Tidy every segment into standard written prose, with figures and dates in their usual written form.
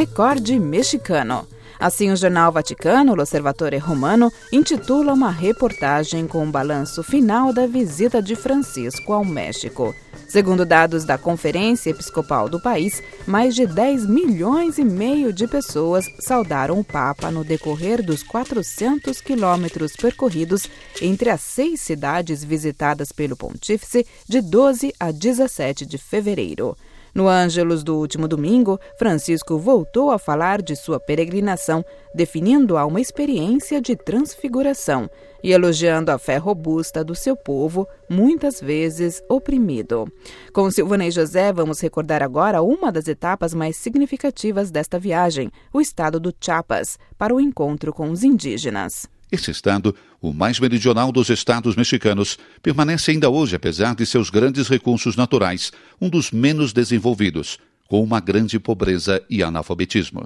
Recorde mexicano. Assim, o jornal Vaticano, O Osservatore Romano, intitula uma reportagem com um balanço final da visita de Francisco ao México. Segundo dados da Conferência Episcopal do país, mais de 10 milhões e meio de pessoas saudaram o Papa no decorrer dos 400 quilômetros percorridos entre as 6 cidades visitadas pelo Pontífice de 12 a 17 de fevereiro. No Ângelus do último domingo, Francisco voltou a falar de sua peregrinação, definindo-a uma experiência de transfiguração e elogiando a fé robusta do seu povo, muitas vezes oprimido. Com Silvanei José, vamos recordar agora uma das etapas mais significativas desta viagem, o estado do Chiapas, para o encontro com os indígenas. Esse estado, o mais meridional dos estados mexicanos, permanece ainda hoje, apesar de seus grandes recursos naturais, um dos menos desenvolvidos, com uma grande pobreza e analfabetismo.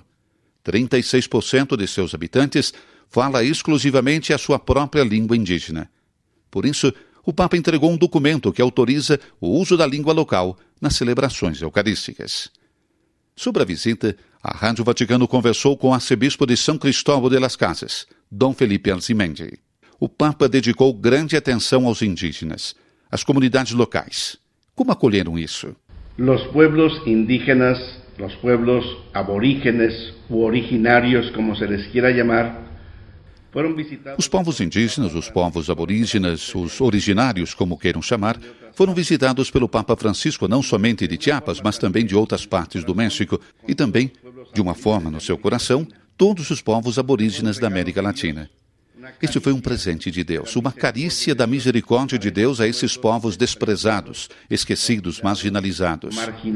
36% de seus habitantes fala exclusivamente a sua própria língua indígena. Por isso, o Papa entregou um documento que autoriza o uso da língua local nas celebrações eucarísticas. Sobre a visita, a Rádio Vaticano conversou com o arcebispo de São Cristóvão de las Casas, Dom Felipe Arzimendi. O Papa dedicou grande atenção aos indígenas, às comunidades locais. Como acolheram isso? Los pueblos indígenas, los pueblos aborígenes u originarios, como se les quiera llamar, os povos indígenas, os povos aborígenas, os originários, como queiram chamar, foram visitados pelo Papa Francisco não somente de Chiapas, mas também de outras partes do México e também, de uma forma no seu coração, todos os povos aborígenas da América Latina. Este foi um presente de Deus, uma carícia da misericórdia de Deus a esses povos desprezados, esquecidos, marginalizados.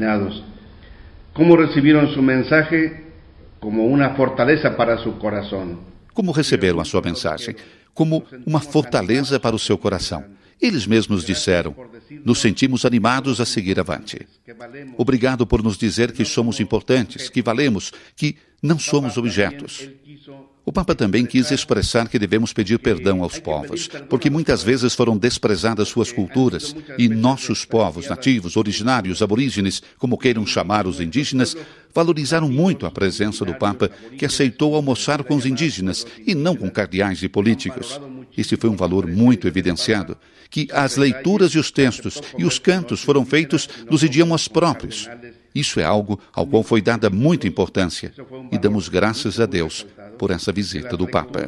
Como receberam sua mensagem? Como uma fortaleza para seu coração. Como receberam a sua mensagem? Como uma fortaleza para o seu coração. Eles mesmos disseram: nos sentimos animados a seguir avante. Obrigado por nos dizer que somos importantes, que valemos, que não somos objetos. O Papa também quis expressar que devemos pedir perdão aos povos, porque muitas vezes foram desprezadas suas culturas e nossos povos nativos, originários, aborígenes, como queiram chamar os indígenas, valorizaram muito a presença do Papa, que aceitou almoçar com os indígenas e não com cardeais e políticos. Este foi um valor muito evidenciado, que as leituras e os textos e os cantos foram feitos nos idiomas próprios. Isso é algo ao qual foi dada muita importância e damos graças a Deus por essa visita do Papa.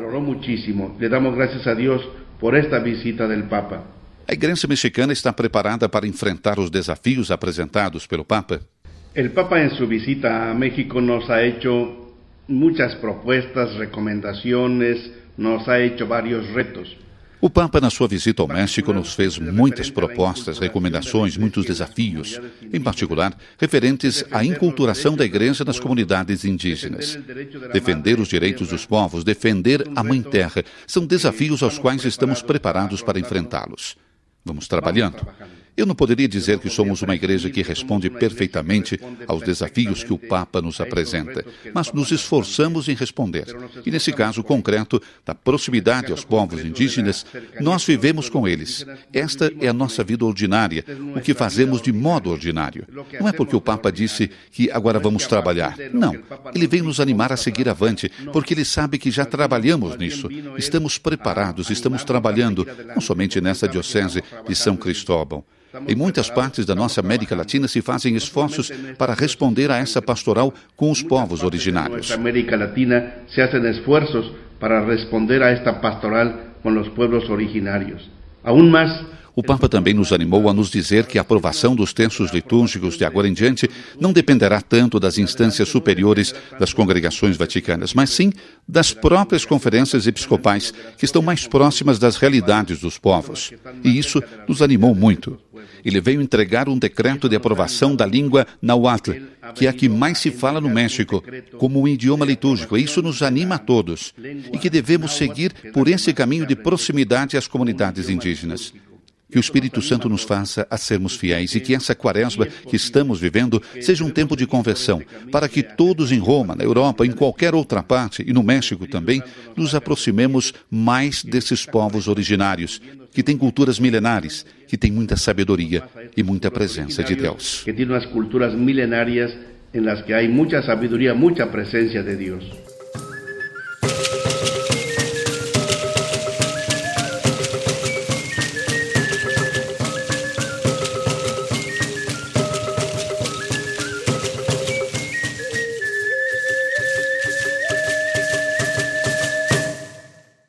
A Igreja mexicana está preparada para enfrentar os desafios apresentados pelo Papa? O Papa, em sua visita a México, nos ha hecho muitas propostas, recomendações, nos ha hecho vários retos. O Papa, na sua visita ao México, nos fez muitas propostas, recomendações, muitos desafios, em particular, referentes à inculturação da Igreja nas comunidades indígenas. Defender os direitos dos povos, defender a Mãe Terra, são desafios aos quais estamos preparados para enfrentá-los. Vamos trabalhando. Eu não poderia dizer que somos uma igreja que responde perfeitamente aos desafios que o Papa nos apresenta, mas nos esforçamos em responder. E nesse caso concreto, da proximidade aos povos indígenas, nós vivemos com eles. Esta é a nossa vida ordinária, o que fazemos de modo ordinário. Não é porque o Papa disse que agora vamos trabalhar. Não, ele veio nos animar a seguir avante, porque ele sabe que já trabalhamos nisso. Estamos preparados, estamos trabalhando, não somente nessa diocese de São Cristóvão. Em muitas partes da nossa América Latina se fazem esforços para responder a essa pastoral com os povos originários. Na América Latina se fazem esforços para responder a esta pastoral com os povos originários. Aún mais, o Papa também nos animou a nos dizer que a aprovação dos textos litúrgicos de agora em diante não dependerá tanto das instâncias superiores das congregações vaticanas, mas sim das próprias conferências episcopais, que estão mais próximas das realidades dos povos. E isso nos animou muito. Ele veio entregar um decreto de aprovação da língua náhuatl, que é a que mais se fala no México, como um idioma litúrgico. E isso nos anima a todos. E que devemos seguir por esse caminho de proximidade às comunidades indígenas. Que o Espírito Santo nos faça a sermos fiéis e que essa quaresma que estamos vivendo seja um tempo de conversão, para que todos em Roma, na Europa, em qualquer outra parte, e no México também, nos aproximemos mais desses povos originários, que têm culturas milenares, que têm muita sabedoria e muita presença de Deus. Que têm umas culturas milenárias en las que hay mucha sabiduría, mucha presencia de Dios.